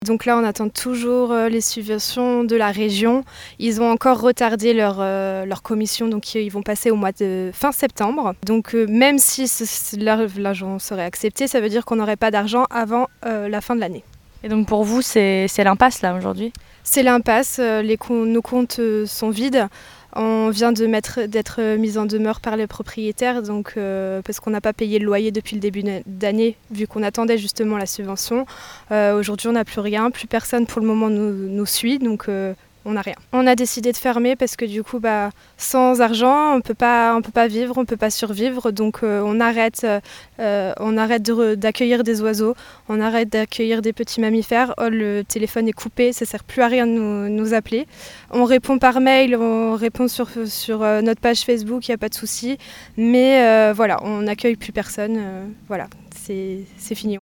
Donc là, on attend toujours les subventions de la région. Ils ont encore retardé leur commission, donc ils vont passer au mois de fin septembre. Donc même si l'argent serait accepté, ça veut dire qu'on n'aurait pas d'argent avant la fin de l'année. Et donc pour vous, c'est l'impasse là aujourd'hui ? C'est l'impasse, nos comptes sont vides. On vient d'être mis en demeure par les propriétaires, donc, parce qu'on n'a pas payé le loyer depuis le début d'année, vu qu'on attendait justement la subvention. Aujourd'hui, on n'a plus rien, plus personne pour le moment nous suit, donc on n'a rien. On a décidé de fermer parce que du coup, sans argent, on peut pas vivre, on peut pas survivre, donc on arrête d'accueillir des oiseaux, on arrête d'accueillir des petits mammifères. Le téléphone est coupé, ça sert plus à rien de nous appeler. On répond par mail, on répond sur notre page Facebook, il n'y a pas de souci, mais voilà, on n'accueille plus personne, voilà, c'est fini.